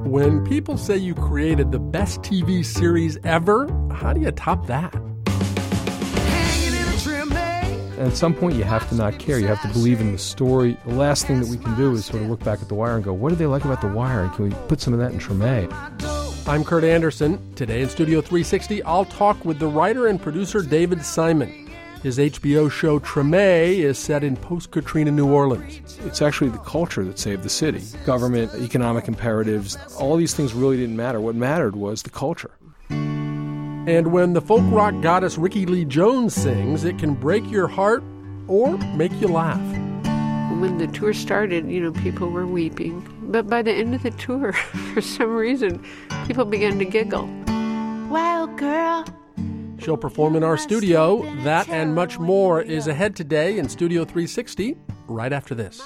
When people say you created the best TV series ever, how do you top that? At some point, you have to not care. You have to believe in the story. The last thing that we can do is sort of look back at The Wire and go, what do they like about The Wire? And can we put some of that in Treme? I'm Kurt Anderson. Today in Studio 360, I'll talk with the writer and producer David Simon. His HBO show Treme is set in post-Katrina New Orleans. It's actually the culture that saved the city. Government, economic imperatives, all these things really didn't matter. What mattered was the culture. And when the folk rock goddess Rickie Lee Jones sings, it can break your heart or make you laugh. When the tour started, people were weeping. But by the end of the tour, for some reason, people began to giggle. Wild girl. She'll perform in our studio. That and much more is ahead today in Studio 360, right after this.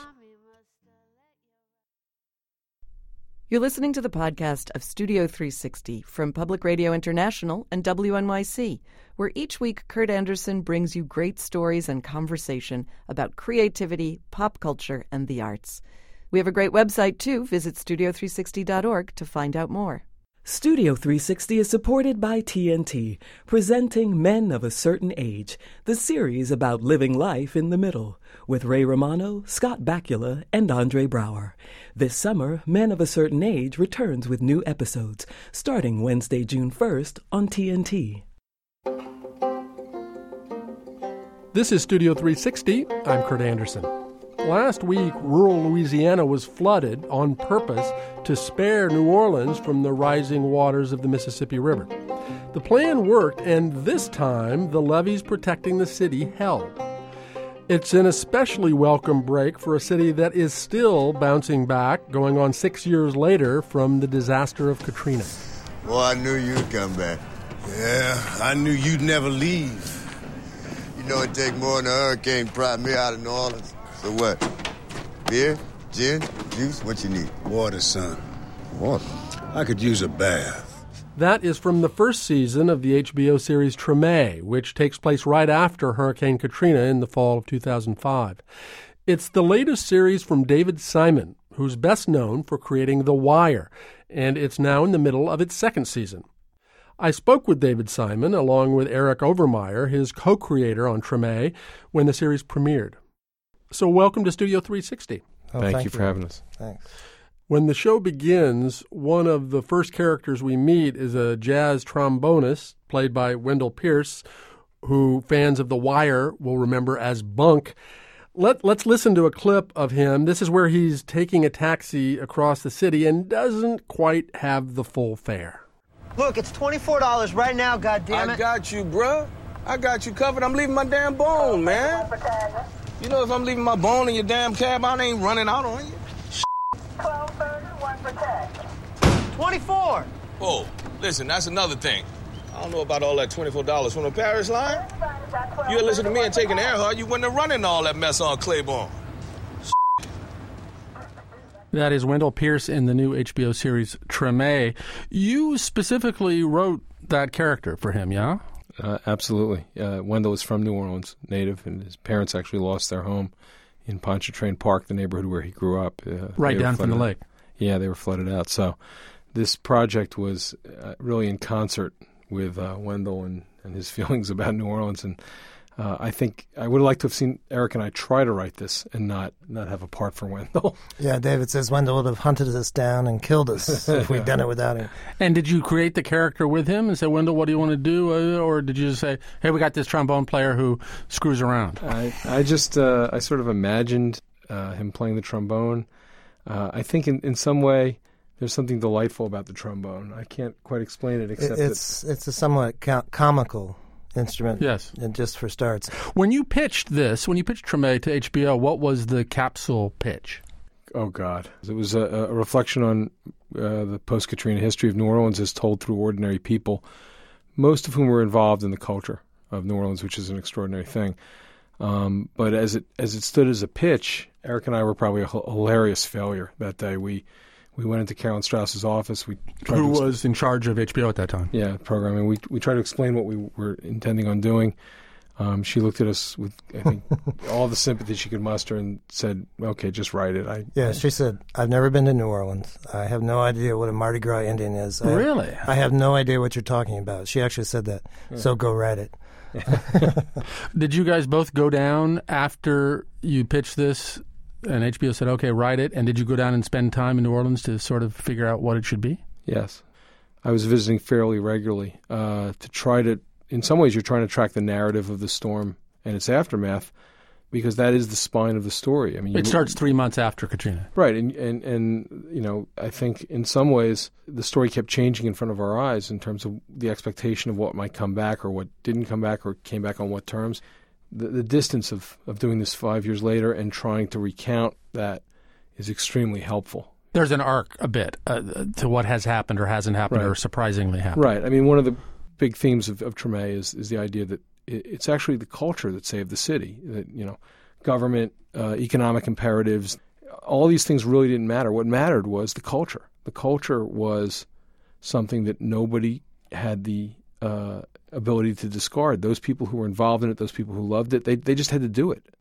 You're listening to the podcast of Studio 360 from Public Radio International and WNYC, where each week Kurt Anderson brings you great stories and conversation about creativity, pop culture, and the arts. We have a great website, too. Visit studio360.org to find out more. Studio 360 is supported by TNT, presenting Men of a Certain Age, the series about living life in the middle, with Ray Romano, Scott Bakula, and Andre Brower. This summer, Men of a Certain Age returns with new episodes, starting Wednesday, June 1st on TNT. This is Studio 360. I'm Kurt Anderson. Last week, rural Louisiana was flooded on purpose to spare New Orleans from the rising waters of the Mississippi River. The plan worked, and this time, the levees protecting the city held. It's an especially welcome break for a city that is still bouncing back, going on 6 years later from the disaster of Katrina. Boy, I knew you'd come back. Yeah, I knew you'd never leave. You know it take more than a hurricane to prop me out of New Orleans. So what? Beer? Gin? Juice? What you need? Water, son. Water? I could use a bath. That is from the first season of the HBO series Treme, which takes place right after Hurricane Katrina in the fall of 2005. It's the latest series from David Simon, who's best known for creating The Wire, and it's now in the middle of its second season. I spoke with David Simon, along with Eric Overmyer, his co-creator on Treme, when the series premiered. So welcome to Studio 360. Thank you for having us. Thanks. When the show begins, one of the first characters we meet is a jazz trombonist played by Wendell Pierce, who fans of The Wire will remember as Bunk. Let's listen to a clip of him. This is where he's taking a taxi across the city and doesn't quite have the full fare. Look, it's $24 right now, goddammit. I got you, bruh. I got you covered. I'm leaving my damn bone, man. You know, if I'm leaving my bone in your damn cab, I ain't running out on you. 1231 for tax. 24. Oh, listen, that's another thing. I don't know about all that $24 from the Paris line. You had listened to me and taken Earhart, you wouldn't have run into all that mess on Claiborne. That is Wendell Pierce in the new HBO series Treme. You specifically wrote that character for him, yeah? Absolutely. Wendell is from New Orleans, native, and his parents actually lost their home in Pontchartrain Park, the neighborhood where he grew up. Right down from the lake. Yeah, they were flooded out. So this project was really in concert with Wendell and his feelings about New Orleans. And I think I would have liked to have seen Eric and I try to write this and not have a part for Wendell. Yeah, David says Wendell would have hunted us down and killed us if we'd done it without him. And did you create the character with him and say, Wendell, what do you want to do? Or did you just say, hey, we got this trombone player who screws around? I just I sort of imagined him playing the trombone. I think in some way there's something delightful about the trombone. I can't quite explain it except it's a somewhat comical instrument. Yes. Just for starts. When you pitched Treme to HBO, what was the capsule pitch? Oh, God. It was a reflection on the post-Katrina history of New Orleans as told through ordinary people, most of whom were involved in the culture of New Orleans, which is an extraordinary thing. But as it stood as a pitch, Eric and I were probably a hilarious failure that day. We went into Carolyn Strauss's office. Who was in charge of HBO at that time? Yeah, programming. We tried to explain what we were intending on doing. She looked at us with, I think, all the sympathy she could muster and said, okay, just write it. She said, I've never been to New Orleans. I have no idea what a Mardi Gras Indian is. Really? I have no idea what you're talking about. She actually said that. Yeah. So go write it. Did you guys both go down after you pitched this and HBO said, okay, write it? And did you go down and spend time in New Orleans to sort of figure out what it should be? Yes. I was visiting fairly regularly to try to, in some ways, you're trying to track the narrative of the storm and its aftermath, because that is the spine of the story. I mean, it starts 3 months after Katrina, right? And you know, I think in some ways the story kept changing in front of our eyes in terms of the expectation of what might come back or what didn't come back or came back on what terms. The distance of doing this 5 years later and trying to recount that is extremely helpful. There's an arc a bit to what has happened or hasn't happened or surprisingly happened. Right. I mean, one of the big themes of Treme is the idea that it's actually the culture that saved the city. That, you know, government, economic imperatives, all these things really didn't matter. What mattered was the culture. The culture was something that nobody had the ability to discard. Those people who were involved in it, those people who loved it, they just had to do it.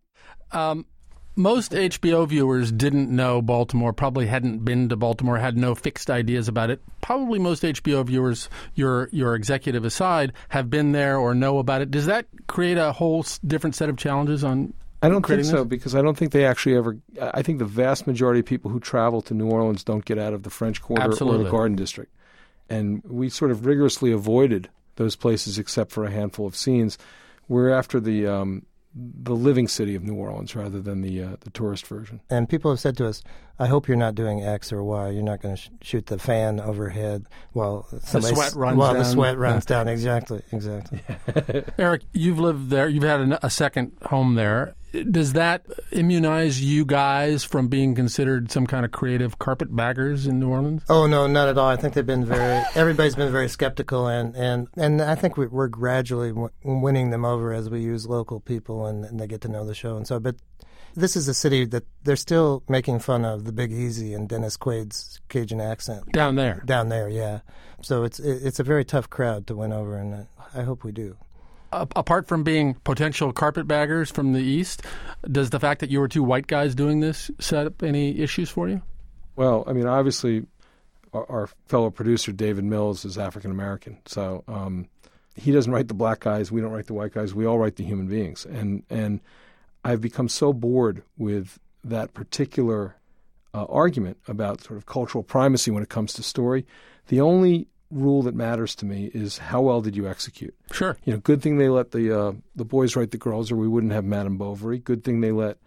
Most HBO viewers didn't know Baltimore, probably hadn't been to Baltimore, had no fixed ideas about it. Probably most HBO viewers, your executive aside, have been there or know about it. Does that create a whole different set of challenges on I don't think this? So, because I don't think they actually ever – I think the vast majority of people who travel to New Orleans don't get out of the French Quarter or the Garden District. And we sort of rigorously avoided those places except for a handful of scenes. We're after the living city of New Orleans rather than the tourist version. And people have said to us, I hope you're not doing X or Y. You're not going to shoot the fan overhead while the sweat runs down. The sweat runs down. Exactly. Yeah. Eric, you've lived there. You've had a second home there. Does that immunize you guys from being considered some kind of creative carpetbaggers in New Orleans? Oh, no, not at all. I think they've been everybody's been very skeptical, and I think we're gradually winning them over as we use local people and they get to know the show. And so, but this is a city that they're still making fun of the Big Easy and Dennis Quaid's Cajun accent. Down there, yeah. So it's a very tough crowd to win over, and I hope we do. Apart from being potential carpetbaggers from the East, does the fact that you were two white guys doing this set up any issues for you? Well, I mean, obviously, our fellow producer, David Mills, is African-American. So he doesn't write the black guys. We don't write the white guys. We all write the human beings. And I've become so bored with that particular argument about sort of cultural primacy when it comes to story. The only rule that matters to me is how well did you execute. Sure. You know, good thing they let the boys write the girls, or we wouldn't have Madame Bovary. Good thing they let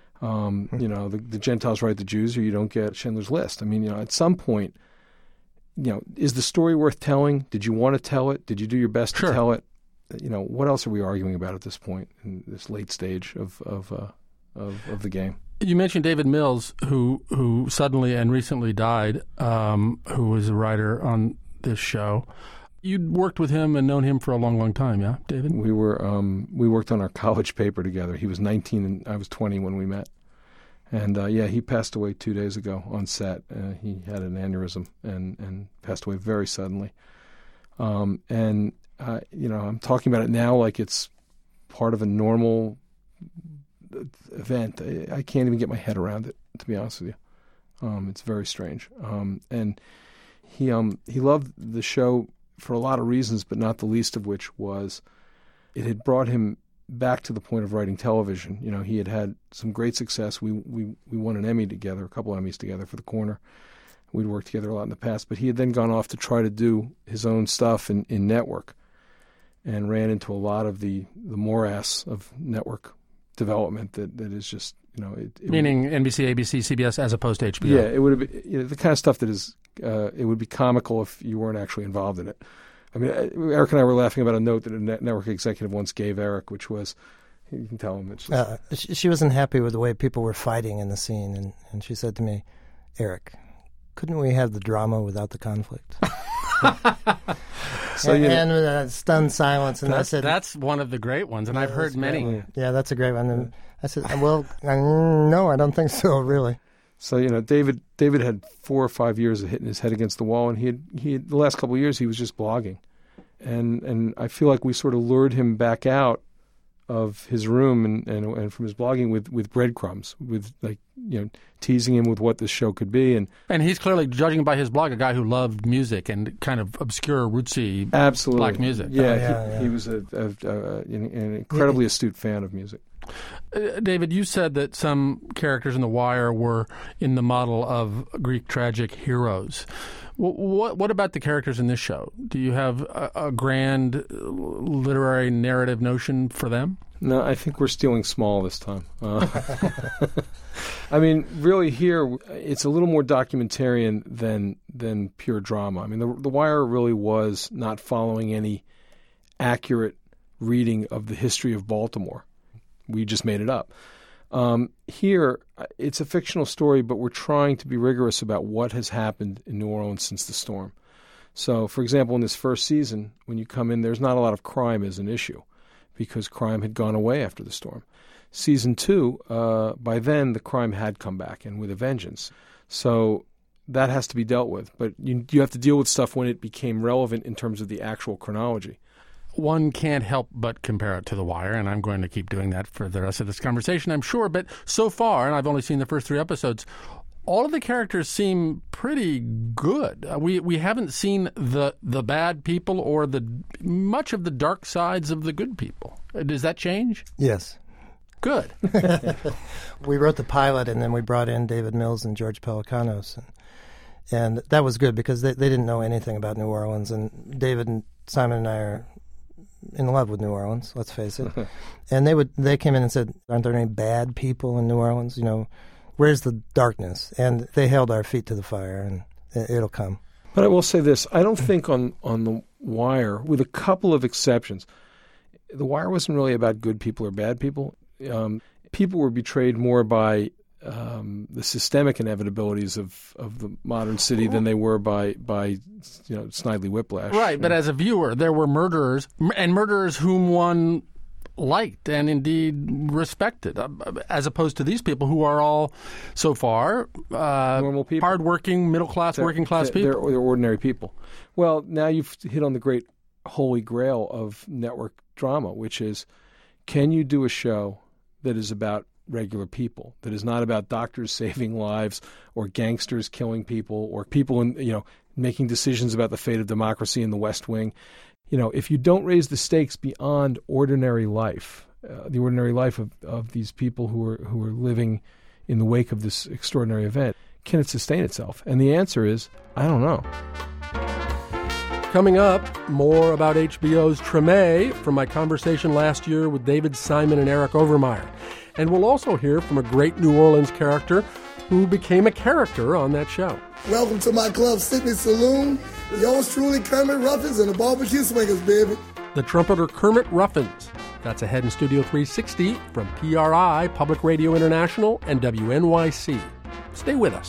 the Gentiles write the Jews, or you don't get Schindler's List. I mean, you know, at some point, you know, is the story worth telling? Did you want to tell it? Did you do your best to tell it? You know, what else are we arguing about at this point in this late stage of the game? You mentioned David Mills, who suddenly and recently died, who was a writer on this show. You'd worked with him and known him for a long, long time, yeah, David? We worked on our college paper together. He was 19 and I was 20 when we met. And he passed away 2 days ago on set. He had an aneurysm and passed away very suddenly. I'm talking about it now like it's part of a normal event. I can't even get my head around it, to be honest with you. It's very strange. And he loved the show for a lot of reasons, but not the least of which was it had brought him back to the point of writing television. You know, he had some great success. We won an Emmy together, a couple of Emmys together for The Corner. We'd worked together a lot in the past, but he had then gone off to try to do his own stuff in network and ran into a lot of the morass of network development that is just, you know... Meaning NBC, ABC, CBS as opposed to HBO. Yeah, it would have been the kind of stuff that is... it would be comical if you weren't actually involved in it. I mean, Eric and I were laughing about a note that a network executive once gave Eric, which was, you can tell him it's just... she wasn't happy with the way people were fighting in the scene, and she said to me, Eric, couldn't we have the drama without the conflict? And stunned silence, and I said... That's one of the great ones, and I've heard many. Yeah, that's a great one. And I said, well, no, I don't think so, really. So, you know, David had 4 or 5 years of hitting his head against the wall, and he had the last couple of years he was just blogging. And I feel like we sort of lured him back out of his room and from his blogging with breadcrumbs, with teasing him with what this show could be. And he's clearly, judging by his blog, a guy who loved music and kind of obscure, rootsy black music. Yeah, he was an incredibly astute fan of music. David, you said that some characters in The Wire were in the model of Greek tragic heroes. What about the characters in this show? Do you have a grand literary narrative notion for them? No, I think we're stealing small this time. I mean, really here, it's a little more documentarian than pure drama. I mean, The Wire really was not following any accurate reading of the history of Baltimore. We just made it up. Here, it's a fictional story, but we're trying to be rigorous about what has happened in New Orleans since the storm. So, for example, in this first season, when you come in, there's not a lot of crime as an issue because crime had gone away after the storm. Season 2, by then, the crime had come back and with a vengeance. So that has to be dealt with. But you have to deal with stuff when it became relevant in terms of the actual chronology. One can't help but compare it to The Wire, and I'm going to keep doing that for the rest of this conversation, I'm sure. But so far, and I've only seen the first 3 episodes, all of the characters seem pretty good. We haven't seen the bad people or much of the dark sides of the good people. Does that change? Yes. Good. We wrote the pilot, and then we brought in David Mills and George Pelecanos. And that was good because they didn't know anything about New Orleans. And David and Simon and I are in love with New Orleans, let's face it. And they came in and said, aren't there any bad people in New Orleans? Where's the darkness? And they held our feet to the fire, and it'll come. But I will say this. I don't think on The Wire, with a couple of exceptions, The Wire wasn't really about good people or bad people. People were betrayed more by the systemic inevitabilities of the modern city than they were by Snidely Whiplash. Right, but as a viewer, there were murderers, and murderers whom one liked and indeed respected, as opposed to these people who are all, so far, normal people, hardworking, middle-class, working-class people. They're ordinary people. Well, now you've hit on the great holy grail of network drama, which is, can you do a show that is about regular people, that is not about doctors saving lives or gangsters killing people or people making decisions about the fate of democracy in the West Wing? If you don't raise the stakes beyond ordinary life, the ordinary life of these people who are living in the wake of this extraordinary event, can it sustain itself? And the answer is, I don't know. Coming up, more about HBO's Treme from my conversation last year with David Simon and Eric Overmyer. And we'll also hear from a great New Orleans character who became a character on that show. Welcome to my club, Sydney Saloon. Yours truly, Kermit Ruffins and the Barbecue Swingers, baby. The trumpeter Kermit Ruffins. That's ahead in Studio 360 from PRI, Public Radio International, and WNYC. Stay with us.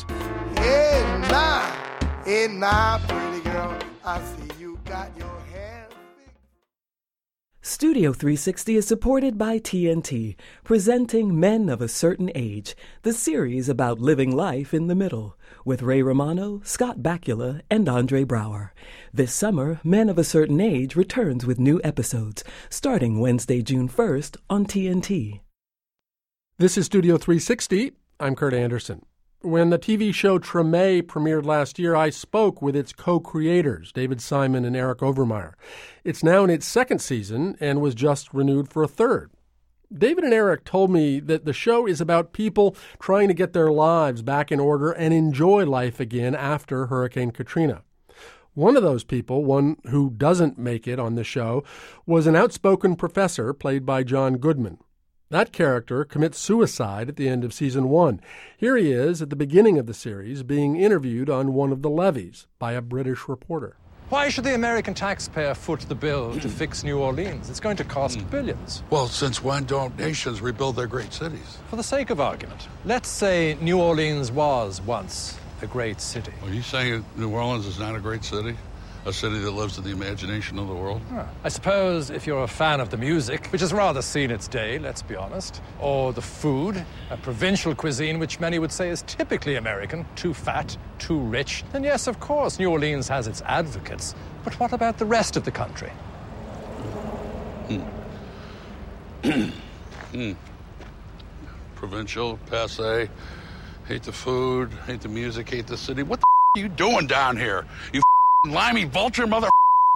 Hey, now, pretty girl, I see you got your hair. Studio 360 is supported by TNT, presenting Men of a Certain Age, the series about living life in the middle, with Ray Romano, Scott Bakula, and Andre Brower. This summer, Men of a Certain Age returns with new episodes, starting Wednesday, June 1st on TNT. This is Studio 360. I'm Kurt Anderson. When the TV show Treme premiered last year, I spoke with its co-creators, David Simon and Eric Overmyer. It's now in its 2nd season and was just renewed for a 3rd. David and Eric told me that the show is about people trying to get their lives back in order and enjoy life again after Hurricane Katrina. One of those people, one who doesn't make it on the show, was an outspoken professor played by John Goodman. That character commits suicide at the end of Season 1. Here he is at the beginning of the series being interviewed on one of the levees by a British reporter. Why should the American taxpayer foot the bill to fix New Orleans? It's going to cost billions. Well, since when don't nations rebuild their great cities? For the sake of argument, let's say New Orleans was once a great city. Are you saying New Orleans is not a great city? A city that lives in the imagination of the world? I suppose if you're a fan of the music, which has rather seen its day, let's be honest, or the food, a provincial cuisine which many would say is typically American, too fat, too rich, then yes, of course, New Orleans has its advocates. But what about the rest of the country? Provincial, passe, hate the food, hate the music, hate the city. What the are you doing down here? You limey vulture mother.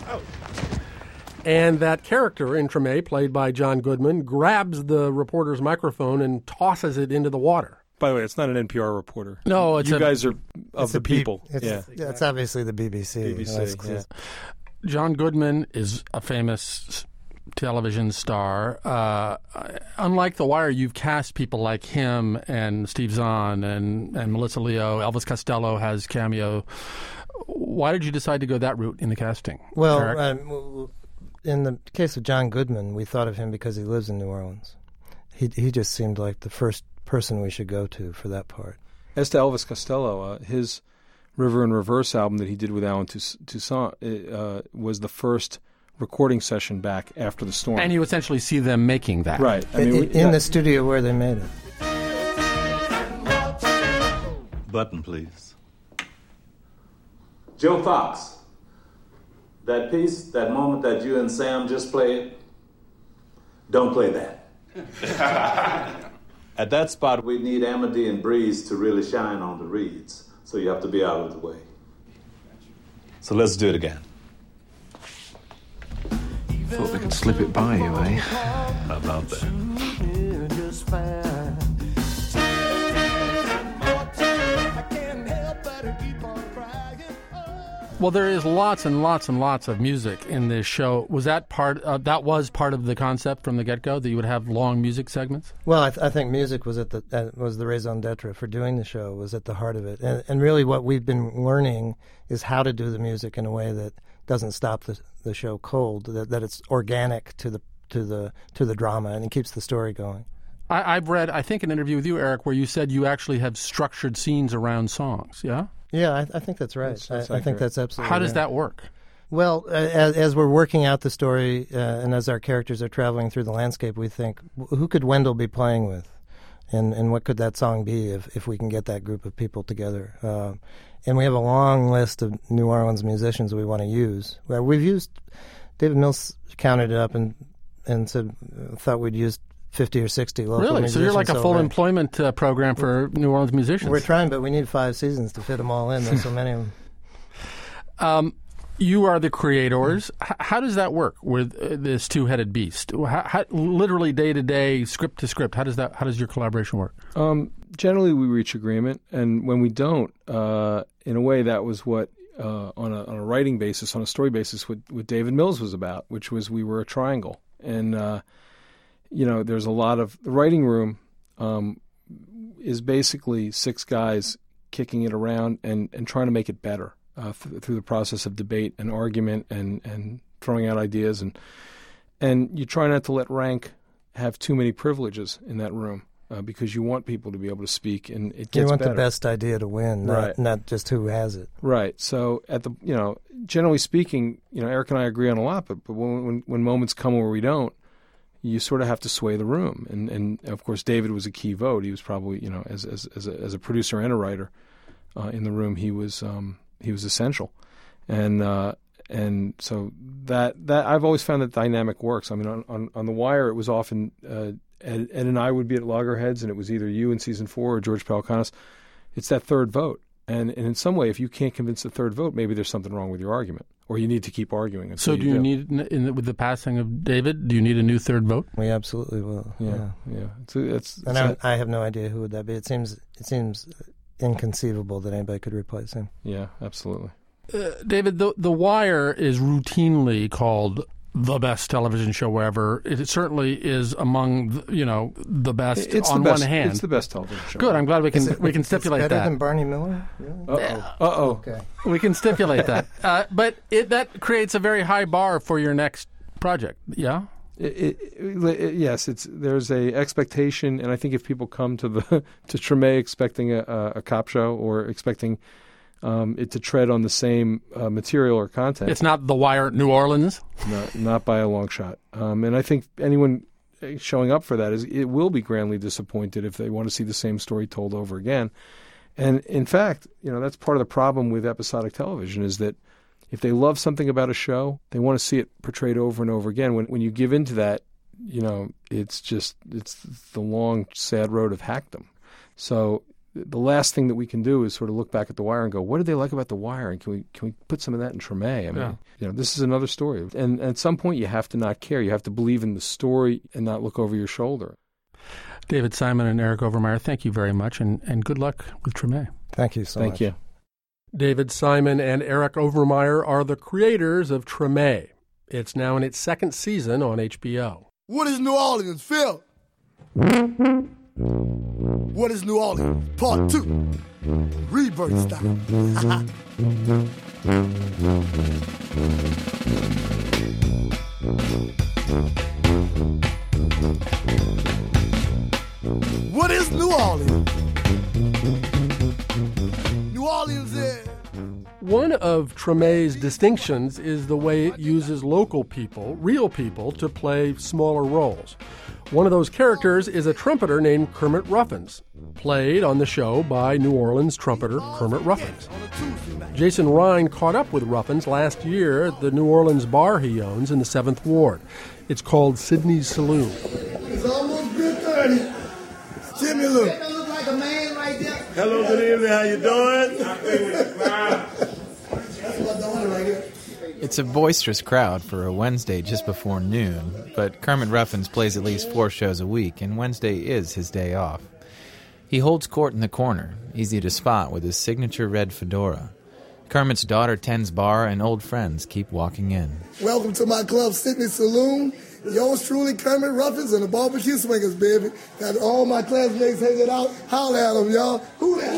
And that character in Treme, played by John Goodman, grabs the reporter's microphone and tosses it into the water. By the way, it's not an NPR reporter. No, you guys are of the people. It's obviously the BBC. BBC. John Goodman is a famous television star. Unlike The Wire, you've cast people like him and Steve Zahn and Melissa Leo. Elvis Costello has cameo. Why did you decide to go that route in the casting? Well, in the case of John Goodman, we thought of him because he lives in New Orleans. He just seemed like the first person we should go to for that part. As to Elvis Costello, his River in Reverse album that he did with Alan Toussaint was the first recording session back after the storm. And you essentially see them making that. Right. In the studio where they made it. Button, please. Joe Fox, that piece, that moment that you and Sam just played, don't play that. At that spot, we need Amity and Breeze to really shine on the reeds, so you have to be out of the way. So let's do it again. Thought they could slip it by you, eh? How about that? Well, there is lots and lots and lots of music in this show. Was that part? That was part of the concept from the get-go, that you would have long music segments? Well, I think music was was the raison d'etre for doing the show. Was at the heart of it, and really what we've been learning is how to do the music in a way that doesn't stop the show cold. That it's organic to the drama, and it keeps the story going. I've read, I think, an interview with you, Eric, where you said you actually have structured scenes around songs. Yeah. Yeah, I think that's right. I think that's absolutely How does right. that work? Well, as we're working out the story and as our characters are traveling through the landscape, we think, who could Wendell be playing with? And what could that song be if we can get that group of people together? And we have a long list of New Orleans musicians we want to use. We've used, David Mills counted it up and said, thought we'd use 50 or 60 local musicians. Really? So you're like a full employment program for New Orleans musicians. We're trying, but we need 5 seasons to fit them all in. There's so many of them. You are the creators. How does that work with this two-headed beast? How, literally day to day, script to script. How does your collaboration work? Generally, we reach agreement, and when we don't, in a way, that was what on a writing basis, on a story basis, what David Mills was about, which was we were a triangle, and there's a lot of the writing room is basically 6 guys kicking it around and trying to make it better through the process of debate and argument and throwing out ideas and you try not to let rank have too many privileges in that room because you want people to be able to speak and it gets better. You want the best idea to win, not just who has it. Right. So at the generally speaking, Eric and I agree on a lot, but when moments come where we don't, you sort of have to sway the room, and of course David was a key vote. He was probably as a producer and a writer in the room, he was essential, and so that I've always found that dynamic works. I mean, on The Wire, it was often Ed and I would be at loggerheads, and it was either you in season 4 or George Pelecanos. It's that third vote, and in some way, if you can't convince the third vote, maybe there's something wrong with your argument. Or you need to keep arguing. So do you need, with the passing of David, do you need a new third vote? We absolutely will. Yeah. I have no idea who would that be. It seems inconceivable that anybody could replace him. Yeah, absolutely. David, The Wire is routinely called the best television show ever. It certainly is among the best. It's on the best, one hand. It's the best television show. Good. I'm glad we can stipulate it's better that. Than Barney Miller. Really? Uh-oh. Okay. We can stipulate that. But that creates a very high bar for your next project. Yeah. Yes. There's a expectation, and I think if people come to Treme expecting a cop show or expecting it to tread on the same material or content. It's not The Wire New Orleans? No, not by a long shot. And I think anyone showing up for that it will be grandly disappointed if they want to see the same story told over again. And in fact, that's part of the problem with episodic television is that if they love something about a show, they want to see it portrayed over and over again. When you give into that, it's the long, sad road of hackdom. So the last thing that we can do is sort of look back at The Wire and go, what did they like about The Wire? And can we put some of that in Treme? I mean, this is another story. And at some point, you have to not care. You have to believe in the story and not look over your shoulder. David Simon and Eric Overmyer, thank you very much, and good luck with Treme. Thank you so much. Thank you. David Simon and Eric Overmyer are the creators of Treme. It's now in its second season on HBO. What is New Orleans, Phil? What is New Orleans? Part 2. Rebirth style. What is New Orleans? New Orleans is... One of Treme's distinctions is the way it uses local people, real people, to play smaller roles. One of those characters is a trumpeter named Kermit Ruffins, played on the show by New Orleans trumpeter Kermit Ruffins. Jason Ryan caught up with Ruffins last year at the New Orleans bar he owns in the 7th Ward. It's called Sydney's Saloon. It's almost good 30. Jimmy, look. That don't look like a man right there. Hello, good evening. How you doing? That's my daughter right here. It's a boisterous crowd for a Wednesday just before noon, but Kermit Ruffins plays at least 4 shows a week, and Wednesday is his day off. He holds court in the corner, easy to spot with his signature red fedora. Kermit's daughter tends bar, and old friends keep walking in. Welcome to my club, Sydney's Saloon. Yours truly, Kermit Ruffins and the Barbecue Swingers, baby. Got all my classmates hanging out. Holler at them, y'all. Who that?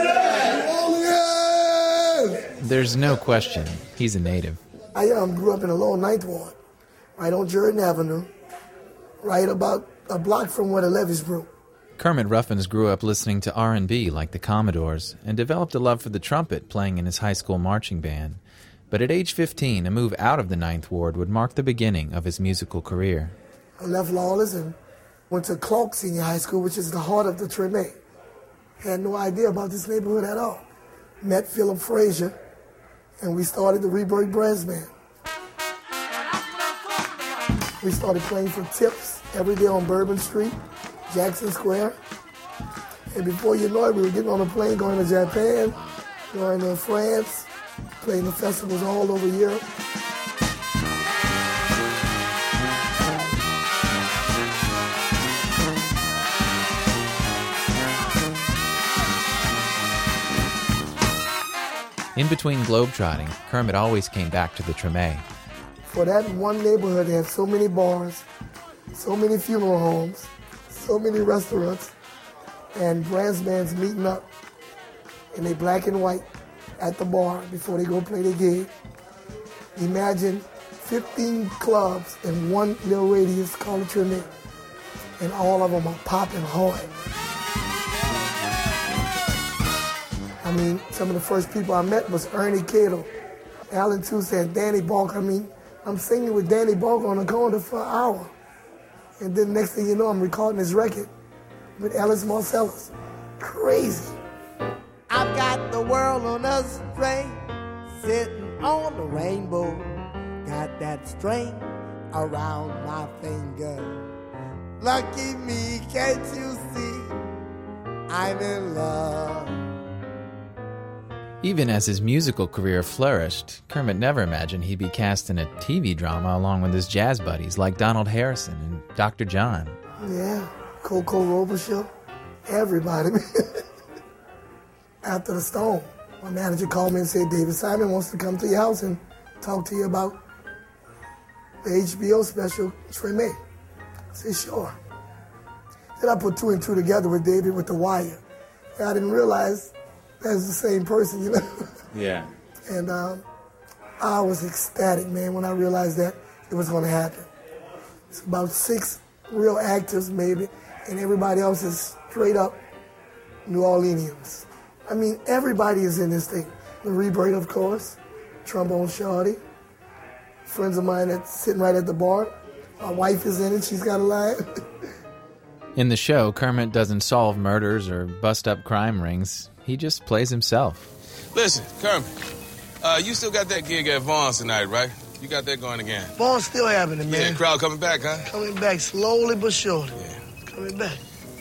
There's no question, he's a native. I grew up in the lower 9th Ward, right on Jordan Avenue, right about a block from where the levees broke. Kermit Ruffins grew up listening to R&B like the Commodores and developed a love for the trumpet playing in his high school marching band. But at age 15, a move out of the 9th Ward would mark the beginning of his musical career. I left Lawless and went to Clark Senior High School, which is the heart of the Treme. Had no idea about this neighborhood at all. Met Philip Frazier, and we started the Rebirth Brass Band. We started playing for tips every day on Bourbon Street, Jackson Square. And before you know it, we were getting on a plane going to Japan, going to France, playing the festivals all over Europe. In between globetrotting, Kermit always came back to the Treme. For that one neighborhood, they have so many bars, so many funeral homes, so many restaurants, and brass bands meeting up in their black and white at the bar before they go play their gig. Imagine 15 clubs in one little radius called the Treme, and all of them are popping hard. I mean, some of the first people I met was Ernie Cato, Alan Toussaint, Danny Balk. I mean, I'm singing with Danny Balk on the corner for an hour. And then next thing you know, I'm recording his record with Ellis Marcellus. Crazy. I've got the world on a string, sitting on the rainbow. Got that string around my finger. Lucky me, can't you see? I'm in love. Even as his musical career flourished, Kermit never imagined he'd be cast in a TV drama along with his jazz buddies like Donald Harrison and Dr. John. Yeah, Coco Robichaux, everybody. After the storm, my manager called me and said, David Simon wants to come to your house and talk to you about the HBO special, Treme. I said, sure. Then I put 2 and 2 together with David with The Wire. And I didn't realize that's the same person, you know? Yeah. And I was ecstatic, man, when I realized that it was going to happen. It's about 6 real actors, maybe, and everybody else is straight up New Orleanians. I mean, everybody is in this thing. The Rebirth, of course, Trombone Shorty, friends of mine that's sitting right at the bar. My wife is in it, she's got a line. In the show, Kermit doesn't solve murders or bust up crime rings. He just plays himself. Listen, Kermit, you still got that gig at Vaughn's tonight, right? You got that going again. Fall's still happening, man. Yeah, crowd coming back, huh? Coming back slowly but surely. Yeah. It's coming back.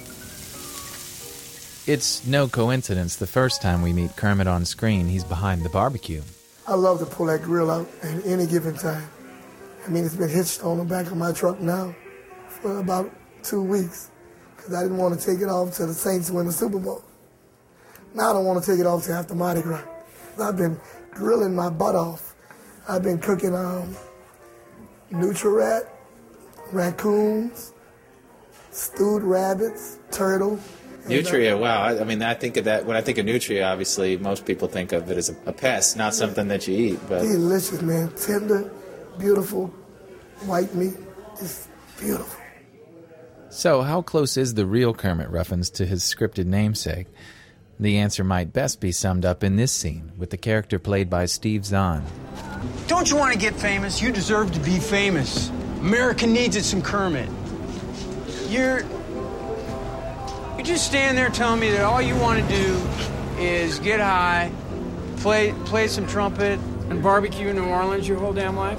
It's no coincidence the first time we meet Kermit on screen, he's behind the barbecue. I love to pull that grill out at any given time. I mean, it's been hitched on the back of my truck now for about 2 weeks because I didn't want to take it off till the Saints win the Super Bowl. Now I don't want to take it off till after Mardi Gras. I've been grilling my butt off. I've been cooking Nutri-Rat, raccoons, stewed rabbits, turtle. Nutria, wow. I mean, I think of that, when I think of Nutria, obviously, most people think of it as a pest, not something that you eat. But delicious, man. Tender, beautiful, white meat. It's beautiful. So, how close is the real Kermit Ruffins to his scripted namesake? The answer might best be summed up in this scene, with the character played by Steve Zahn. Don't you want to get famous? You deserve to be famous. America needs it some Kermit. You just stand there telling me that all you want to do is get high, play some trumpet, and barbecue in New Orleans your whole damn life?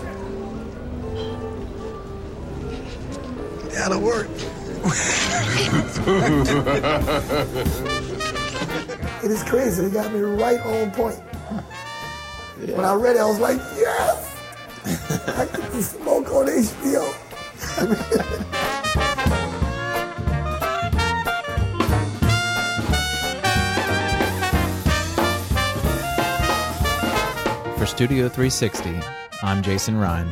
That'll work. It is crazy. They got me right on point. Yeah. When I read it, I was like, yes! I get to smoke on HBO. For Studio 360, I'm Jason Ryan.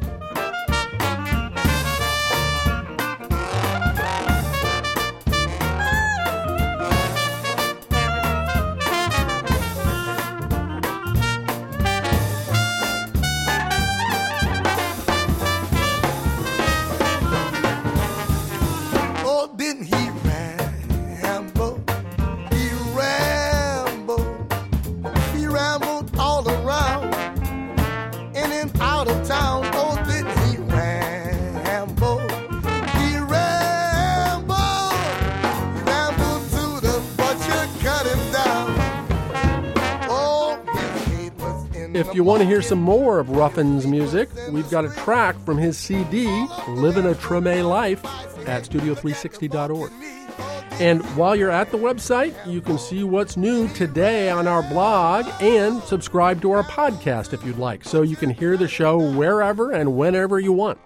If you want to hear some more of Ruffin's music, we've got a track from his CD, Livin' a Treme Life, at studio360.org. And while you're at the website, you can see what's new today on our blog and subscribe to our podcast if you'd like, so you can hear the show wherever and whenever you want.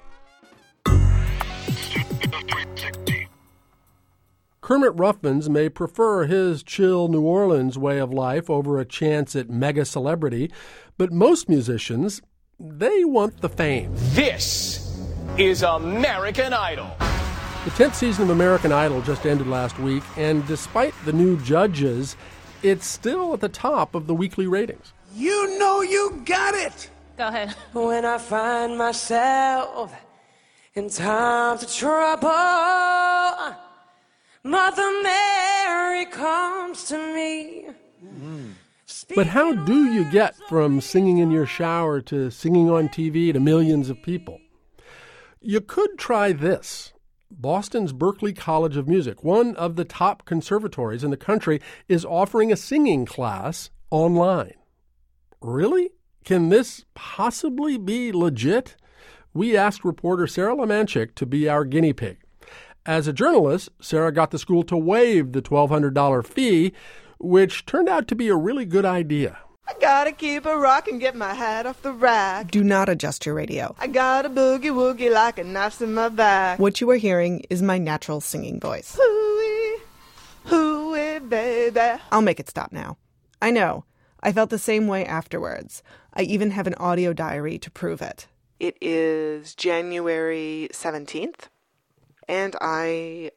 Kermit Ruffins may prefer his chill New Orleans way of life over a chance at mega celebrity, but most musicians, they want the fame. This is American Idol. The 10th season of American Idol just ended last week, and despite the new judges, it's still at the top of the weekly ratings. You know you got it! Go ahead. When I find myself in times of trouble, Mother Mary comes to me. But how do you get from singing in your shower to singing on TV to millions of people? You could try this. Boston's Berklee College of Music, one of the top conservatories in the country, is offering a singing class online. Really? Can this possibly be legit? We asked reporter Sarah Lemanchik to be our guinea pig. As a journalist, Sarah got the school to waive the $1,200 fee, which turned out to be a really good idea. I gotta keep a rock and get my hat off the rack. Do not adjust your radio. I got a boogie-woogie like a knife's in my back. What you are hearing is my natural singing voice. Hooey, hooey, baby. I'll make it stop now. I know. I felt the same way afterwards. I even have an audio diary to prove it. It is January 17th. And I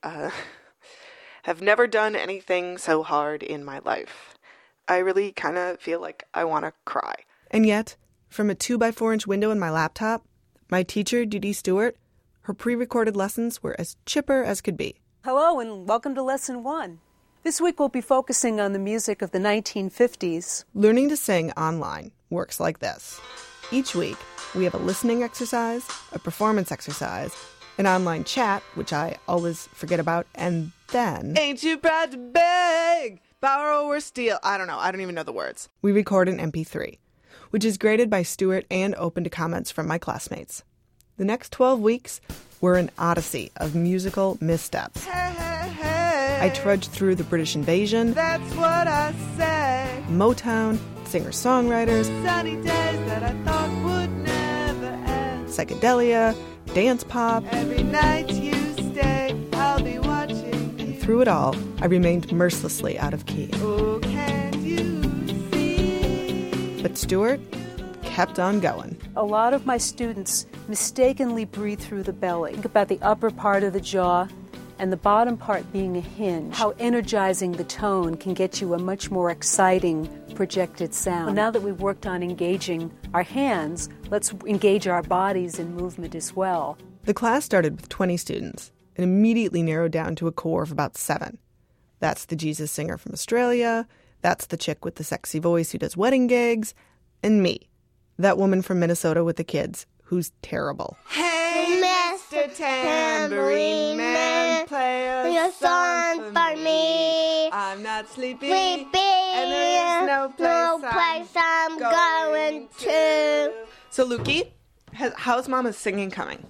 have never done anything so hard in my life. I really kind of feel like I want to cry. And yet, from a 2x4-inch window in my laptop, my teacher, Dee Dee Stewart, her pre-recorded lessons were as chipper as could be. Hello and welcome to Lesson 1. This week we'll be focusing on the music of the 1950s. Learning to sing online works like this. Each week, we have a listening exercise, a performance exercise, an online chat, which I always forget about, and then... Ain't you proud to beg, borrow or steal? I don't know. I don't even know the words. We record an MP3. which is graded by Stewart and open to comments from my classmates. The next 12 weeks were an odyssey of musical missteps. I trudged through the British invasion, That's what I say. Motown, singer-songwriters, Sunny days that I thought would never end. psychedelia, dance pop. Every night you stay, I'll be watching. And through it all, I remained mercilessly out of key. Oh, can't you see? But Stewart kept on going. A lot of my students mistakenly breathe through the belly. Think about the upper part of the jaw and the bottom part being a hinge. How energizing the tone can get you a much more exciting projected sound. Well, now that we've worked on engaging our hands, let's engage our bodies in movement as well. The class started with 20 students and immediately narrowed down to a core of about 7. That's the Jesus singer from Australia, that's the chick with the sexy voice who does wedding gigs, and me, that woman from Minnesota with the kids, who's terrible. Hey, Mr. Tambourine Man, play a song for me. I'm not sleepy, and there is no place I'm going to. So, Lukey, how's Mama's singing coming?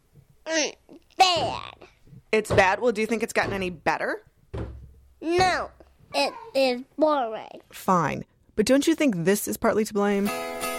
Bad. It's bad? Well, do you think it's gotten any better? No, it is boring. Fine. But don't you think this is partly to blame?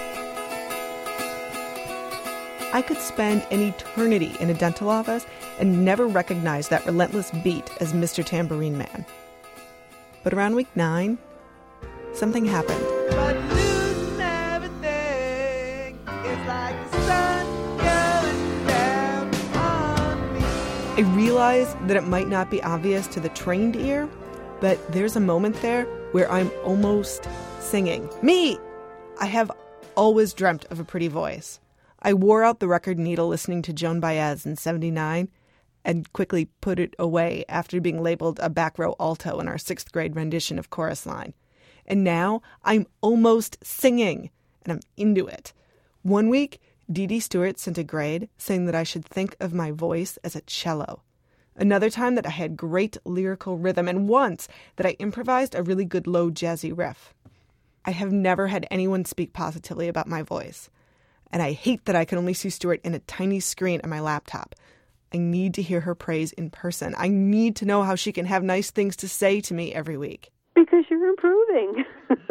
I could spend an eternity in a dental office and never recognize that relentless beat as Mr. Tambourine Man. But around week 9, something happened. But losing everything is like the sun going down on me. I realized that it might not be obvious to the trained ear, but there's a moment there where I'm almost singing. Me! I have always dreamt of a pretty voice. I wore out the record needle listening to Joan Baez in '79 and quickly put it away after being labeled a back row alto in our 6th grade rendition of Chorus Line. And now I'm almost singing, and I'm into it. One week, Dee Dee Stewart sent a grade saying that I should think of my voice as a cello. Another time that I had great lyrical rhythm, and once that I improvised a really good low jazzy riff. I have never had anyone speak positively about my voice. And I hate that I can only see Stewart in a tiny screen on my laptop. I need to hear her praise in person. I need to know how she can have nice things to say to me every week. Because you're improving.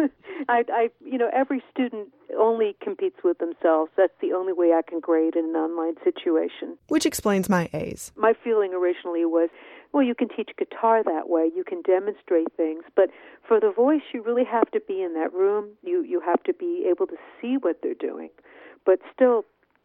Every student only competes with themselves. That's the only way I can grade in an online situation. Which explains my A's. My feeling originally was, well, you can teach guitar that way. You can demonstrate things. But for the voice, you really have to be in that room. You have to be able to see what they're doing. But still,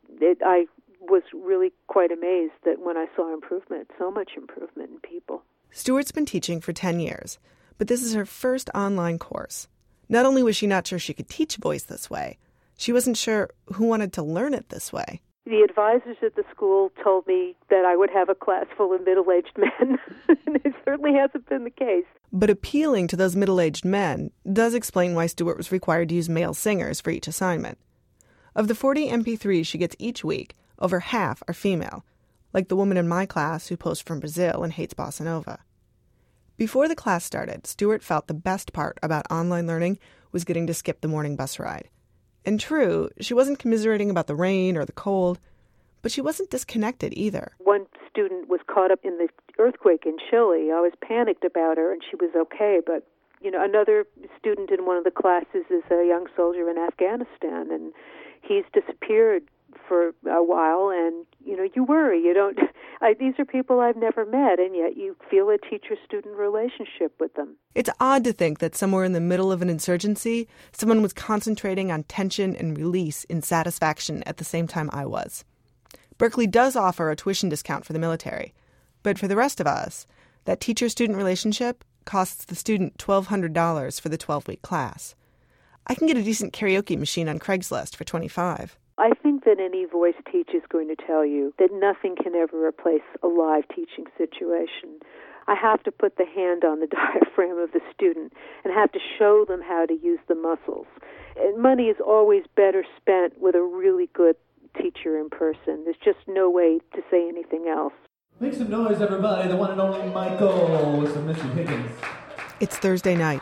I was really quite amazed that when I saw improvement, so much improvement in people. Stewart's been teaching for 10 years, but this is her first online course. Not only was she not sure she could teach voice this way, she wasn't sure who wanted to learn it this way. The advisors at the school told me that I would have a class full of middle-aged men, and it certainly hasn't been the case. But appealing to those middle-aged men does explain why Stewart was required to use male singers for each assignment. Of the 40 MP3s she gets each week, over half are female, like the woman in my class who posts from Brazil and hates bossa nova. Before the class started, Stewart felt the best part about online learning was getting to skip the morning bus ride. And true, she wasn't commiserating about the rain or the cold, but she wasn't disconnected either. One student was caught up in the earthquake in Chile. I was panicked about her, and she was okay, but another student in one of the classes is a young soldier in Afghanistan, and he's disappeared for a while, and you worry. These are people I've never met, and yet you feel a teacher-student relationship with them. It's odd to think that somewhere in the middle of an insurgency, someone was concentrating on tension and release in satisfaction at the same time I was. Berkeley does offer a tuition discount for the military, but for the rest of us, that teacher-student relationship costs the student $1,200 for the 12-week class. I can get a decent karaoke machine on Craigslist for $25. I think that any voice teacher is going to tell you that nothing can ever replace a live teaching situation. I have to put the hand on the diaphragm of the student and have to show them how to use the muscles. And money is always better spent with a really good teacher in person. There's just no way to say anything else. Make some noise, everybody. The one and only Michael with some Missy Higgins. It's Thursday night.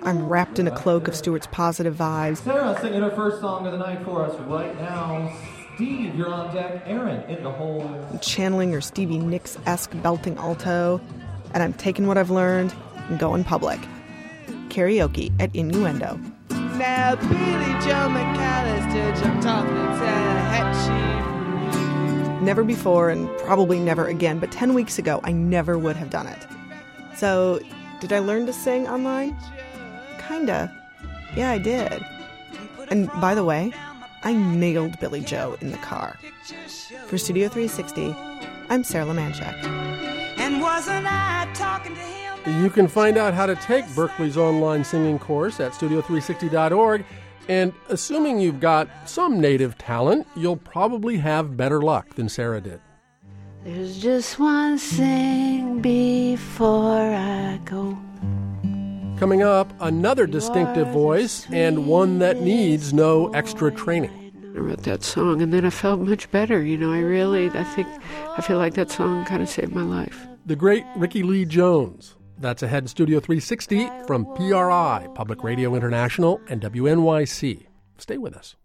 I'm wrapped in a cloak of Stuart's positive vibes. Sarah singing her first song of the night for us right now. Steve, you're on deck. Aaron in the hole. I'm channeling her Stevie Nicks-esque belting alto, and I'm taking what I've learned and going public. Karaoke at Innuendo. Now Billy Joe McAllister jumped off the Tallahatchie. Never before and probably never again, but 10 weeks ago, I never would have done it. So, did I learn to sing online? Kinda. Yeah, I did. And by the way, I nailed Billy Joe in the car. For Studio 360, I'm Sarah Lamanchak. And wasn't I talking to him? You can find out how to take Berklee's online singing course at studio360.org, and assuming you've got some native talent, you'll probably have better luck than Sarah did. There's just one thing before I go. Coming up, another distinctive voice, and one that needs no extra training. I wrote that song, and then I felt much better. I feel like that song kind of saved my life. The great Rickie Lee Jones. That's ahead in Studio 360 from PRI, Public Radio International, and WNYC. Stay with us.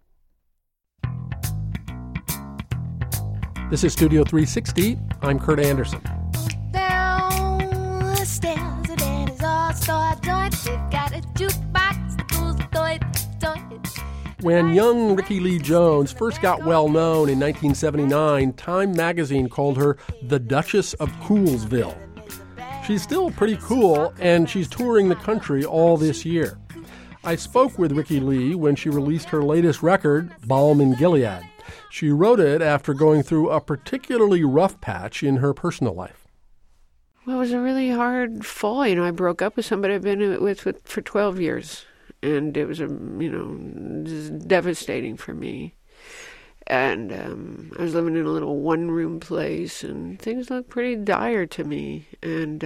This is Studio 360. I'm Kurt Anderson. Down the stairs, the daddy's all store joint. They've got a jukebox that goes doit. When young Rickie Lee Jones first got well known in 1979, Time magazine called her the Duchess of Coolsville. She's still pretty cool, and she's touring the country all this year. I spoke with Rickie Lee when she released her latest record, Balm in Gilead. She wrote it after going through a particularly rough patch in her personal life. Well, it was a really hard fall. I broke up with somebody I've been with for 12 years. And it was, devastating for me. And I was living in a little one-room place, and things looked pretty dire to me. And,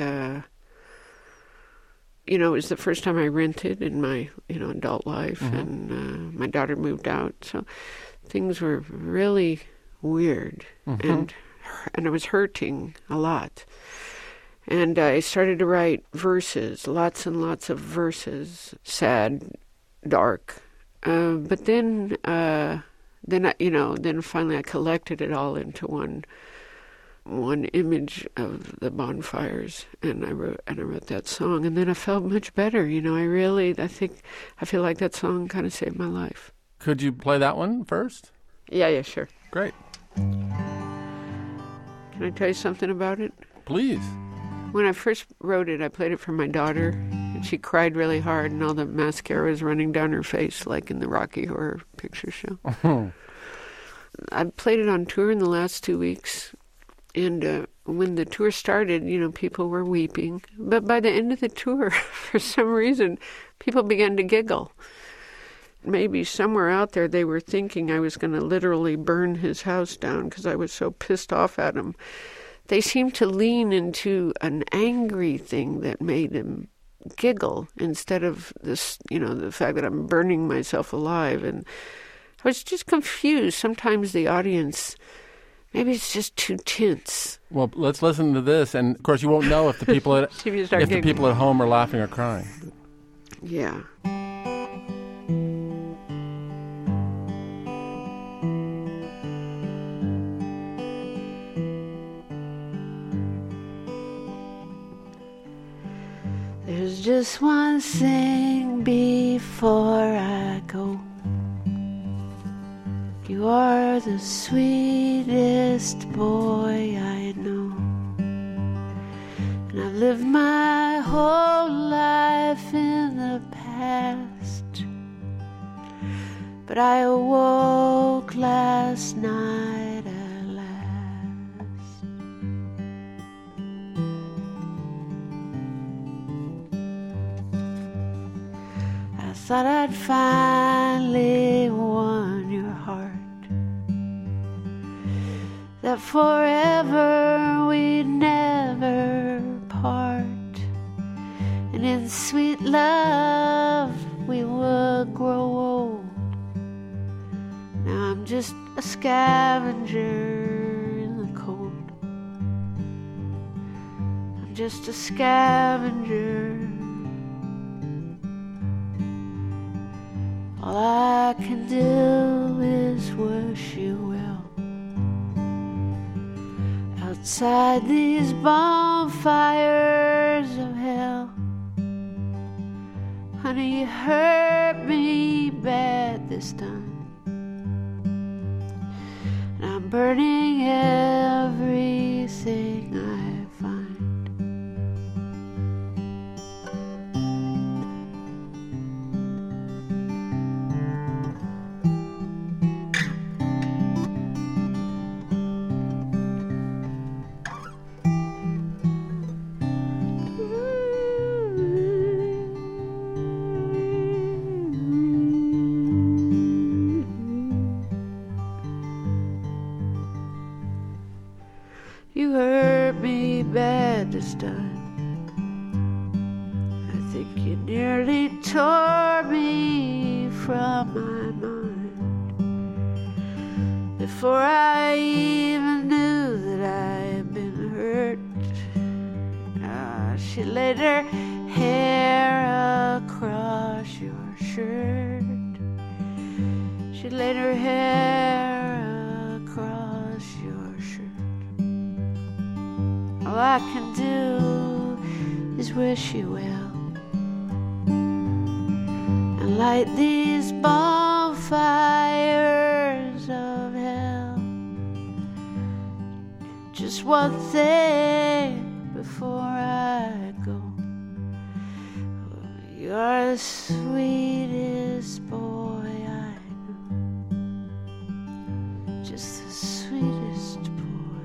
it was the first time I rented in my, adult life, and my daughter moved out. So things were really weird, and I was hurting a lot. And I started to write verses, lots and lots of verses, sad, dark. But then finally I collected it all into one image of the bonfires, and I wrote that song, and then I felt much better. I feel like that song kind of saved my life. Could you play that one first? Yeah, sure. Great. Can I tell you something about it? Please. When I first wrote it, I played it for my daughter, and she cried really hard, and all the mascara was running down her face, like in the Rocky Horror Picture Show. I played it on tour in the last 2 weeks, and when the tour started, people were weeping. But by the end of the tour, for some reason, people began to giggle. Maybe somewhere out there they were thinking I was going to literally burn his house down because I was so pissed off at him. They seemed to lean into an angry thing that made them giggle instead of this, the fact that I'm burning myself alive. And I was just confused. Sometimes the audience, maybe it's just too tense. Well, let's listen to this, and of course you won't know if the people at the people at home are laughing or crying. Yeah. There's just one thing before I go. You are the sweetest boy I know. And I've lived my whole life in the past. But I awoke last night at last. I thought I'd finally won your heart, that forever we'd never part, and in sweet love we would grow old. Now I'm just a scavenger in the cold. I'm just a scavenger All I can do is wish you well. Outside these bonfires of hell, honey, you hurt me bad this time. And I'm burning everything I find. You hurt me bad this time. I think you nearly tore me from my mind. Before I even knew that I had been hurt, she laid her hair across your shirt. She laid her hair across your shirt. All I can do is wish you well and light these bonfires of hell. Just one thing before I go. You're the sweetest boy I know. Just the sweetest boy.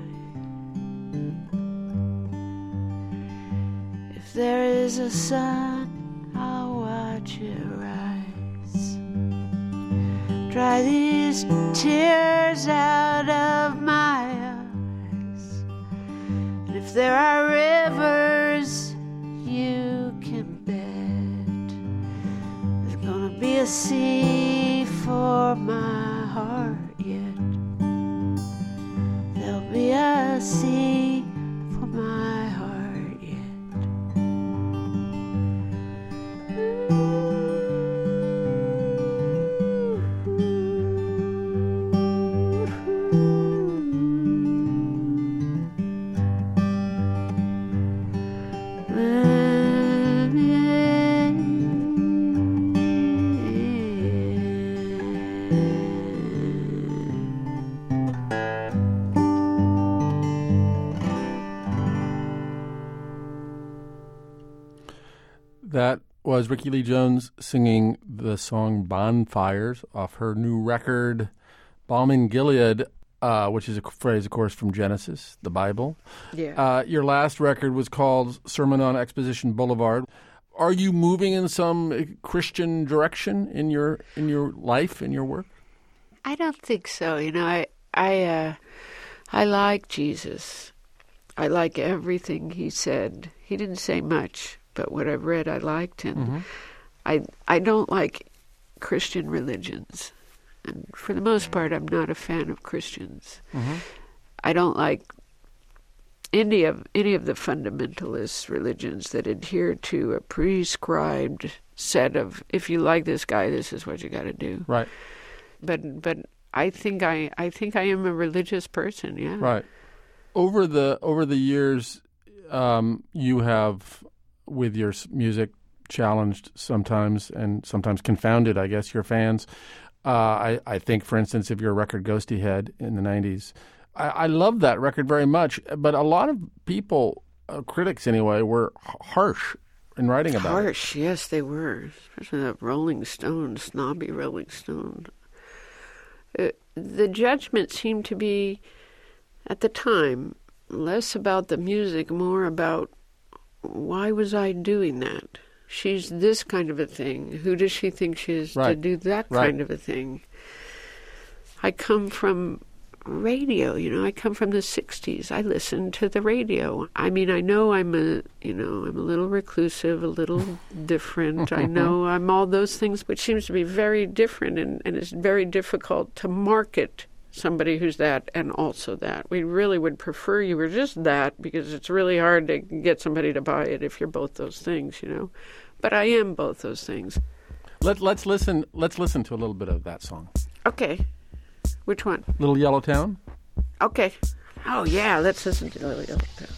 If there is a sun, I'll watch it rise. Dry these tears out of my eyes. And if there are rivers you can bed, there's gonna be a sea for my heart yet. There'll be a sea for my heart yet. That was Rickie Lee Jones singing the song Bonfires off her new record, Balm in Gilead, which is a phrase, of course, from Genesis, the Bible. Yeah. Your last record was called Sermon on Exposition Boulevard. Are you moving in some Christian direction in your life, in your work? I don't think so. You know, I like Jesus. I like everything he said. He didn't say much, but what I've read I liked, and I don't like Christian religions, and for the most part I'm not a fan of Christians. I don't like any of the fundamentalist religions that adhere to a prescribed set of, if you like this guy, this is what you got to do. Right. But I think I am a religious person. Yeah. Right. Over the years, you have, with your music, challenged sometimes and sometimes confounded, I guess, your fans. I think, for instance, of your record Ghosty Head in the 90s. I love that record very much, but a lot of people, critics anyway, were harsh in writing about it. Harsh, yes, they were, especially that Rolling Stone, snobby Rolling Stone. The judgment seemed to be, at the time, less about the music, more about, why was I doing that? She's this kind of a thing. Who does she think she is to do that kind of a thing? I come from radio, I come from the 60s. I listened to the radio. I mean, I know I'm a little reclusive, a little different. I know I'm all those things, which seems to be very different, and it's very difficult to market somebody who's that and also that. We really would prefer you were just that, because it's really hard to get somebody to buy it if you're both those things, But I am both those things. Let's listen to a little bit of that song. Okay. Which one? Little Yellow Town? Okay. Oh, yeah, let's listen to Little Yellow Town.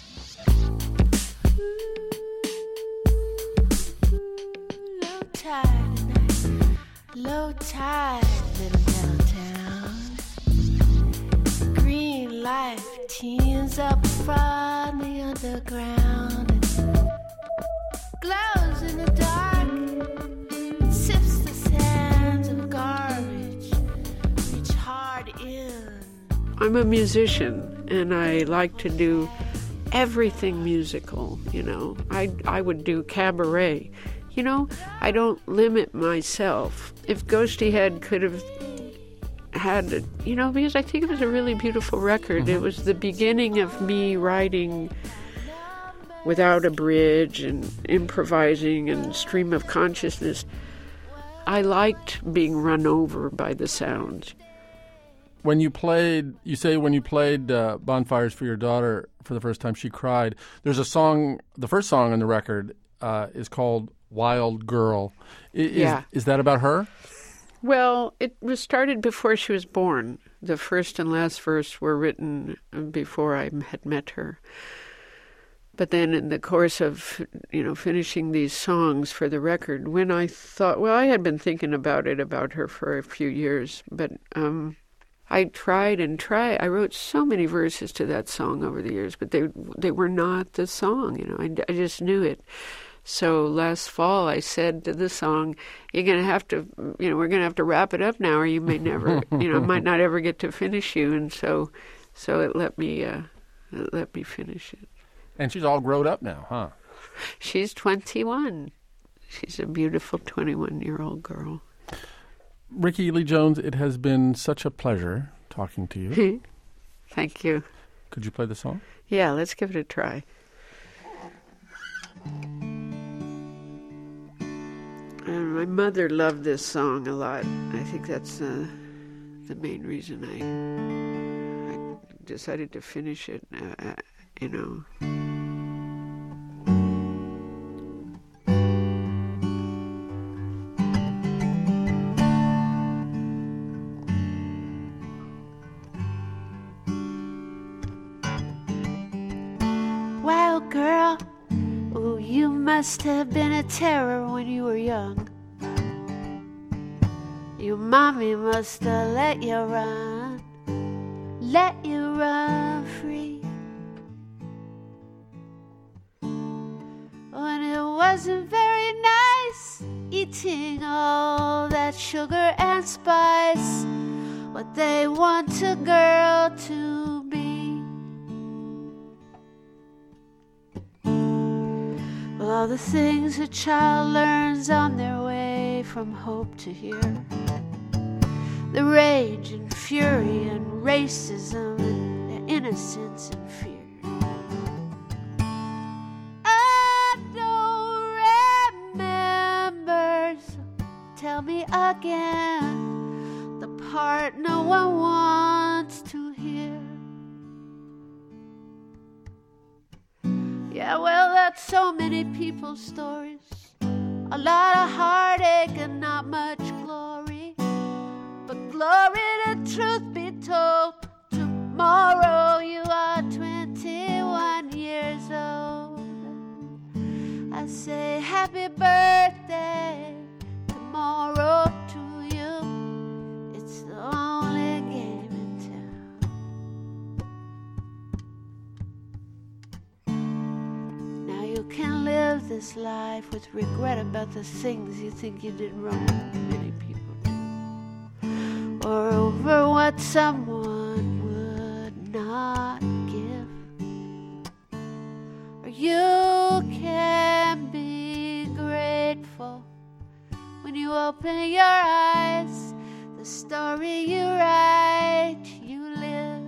Low tide tonight, low tide, little yellow town. Green life teens up from the underground. Glows in the dark, sips the sands of garbage, reach hard in. I'm a musician, and I like to do everything musical, you know. I would do cabaret. You know, I don't limit myself. If Ghosty Head could have had, you know, because I think it was a really beautiful record. It was the beginning of me writing without a bridge and improvising and stream of consciousness. I liked being run over by the sounds. When you played Bonfires for Your Daughter for the first time, she cried. There's a song, the first song on the record is called Wild Girl. Is that about her? Well, it was started before she was born. The first and last verse were written before I had met her. But then in the course of, you know, finishing these songs for the record, when I thought, well, I had been thinking about her for a few years, but I tried. I wrote so many verses to that song over the years, but they were not the song, you know. I just knew it. So last fall I said to the song, you're going to have to, you know, we're going to have to wrap it up now, or you may never, you know, might not ever get to finish you. And so it let me finish it. And she's all grown up now, huh? She's 21. She's a beautiful 21-year-old girl. Rickie Lee Jones, it has been such a pleasure talking to you. Thank you. Could you play the song? Yeah, let's give it a try. And my mother loved this song a lot. I think that's the main reason I decided to finish it, you know. Wild girl, oh, you must have been a terror when you were young. Your mommy must have let you run free. When it wasn't very nice, eating all that sugar and spice, what they want a girl to be. Well, all the things a child learns on their way from hope to here. The rage and fury and racism and their innocence and fear. I don't remember, so tell me again the part no one wants to hear. Yeah, well, that's so many people's stories. A lot of heartache and not much glory. But glory, the truth be told, tomorrow you are 21 years old. I say happy birthday tomorrow to you. It's the only game in town. Now you can live this life with regret about the things you think you did wrong. Many people do. Or over what someone would not give. Or you can be grateful when you open your eyes. The story you write, you live.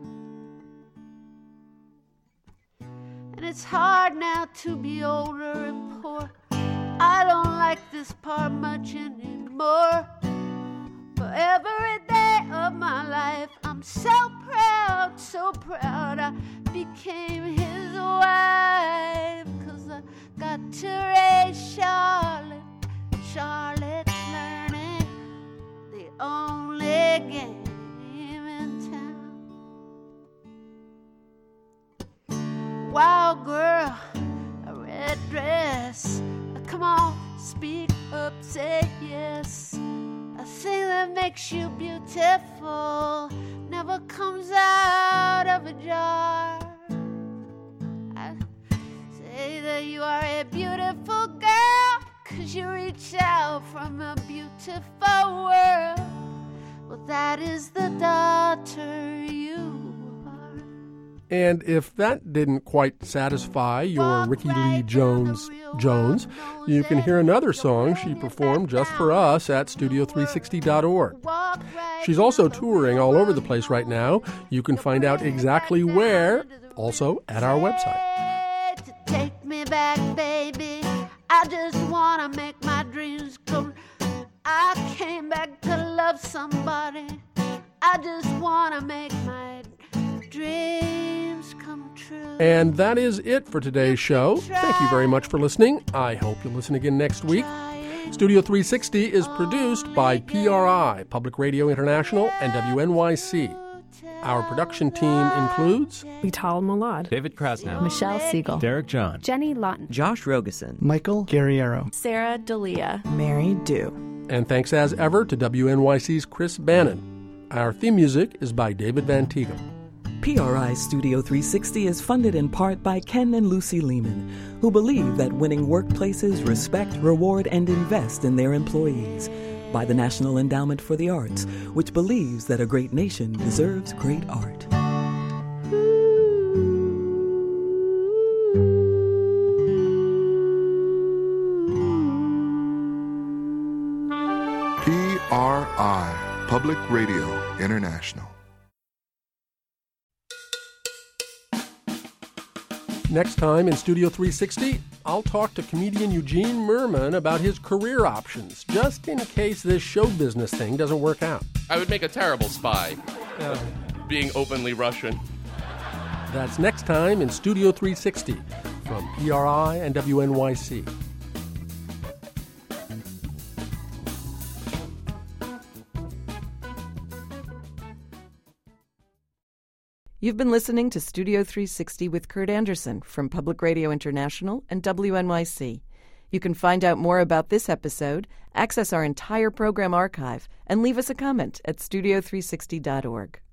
And it's hard now to be older and poor. I don't like this part much anymore. For every day of my life, I'm so proud I became his wife. 'Cause I got to raise Charlotte only game in town. Wild girl, a red dress. Come on, speak up, say yes. A thing that makes you beautiful never comes out of a jar. I say that you are a beautiful girl, 'cause you reach out from a beautiful world. Well, that is the daughter you are. And if that didn't quite satisfy your Ricky Lee Jones, you can hear another song she performed just for us at Studio360.org. She's also touring all over the place right now. You can find out exactly where, also at our website. Take me back, baby. I just want to make my dreams come. I came back to love somebody. I just want to make my dreams come true. And that is it for today's show. Thank you very much for listening. I hope you'll listen again next week. Studio 360 is produced by PRI, Public Radio International, and WNYC. Our production team includes Vital Molad, David Krasnow, Michelle Siegel, Derek John, Jenny Lawton, Josh Rogeson, Michael Guerriero, Sarah Dalia, Mary Dew. And thanks as ever to WNYC's Chris Bannon. Our theme music is by David Van Teegum. PRI Studio 360 is funded in part by Ken and Lucy Lehman, who believe that winning workplaces respect, reward, and invest in their employees. By the National Endowment for the Arts, which believes that a great nation deserves great art. PRI, Public Radio International. Next time in Studio 360, I'll talk to comedian Eugene Merman about his career options, just in case this show business thing doesn't work out. I would make a terrible spy, being openly Russian. That's next time in Studio 360 from PRI and WNYC. You've been listening to Studio 360 with Kurt Anderson from Public Radio International and WNYC. You can find out more about this episode, access our entire program archive, and leave us a comment at studio360.org.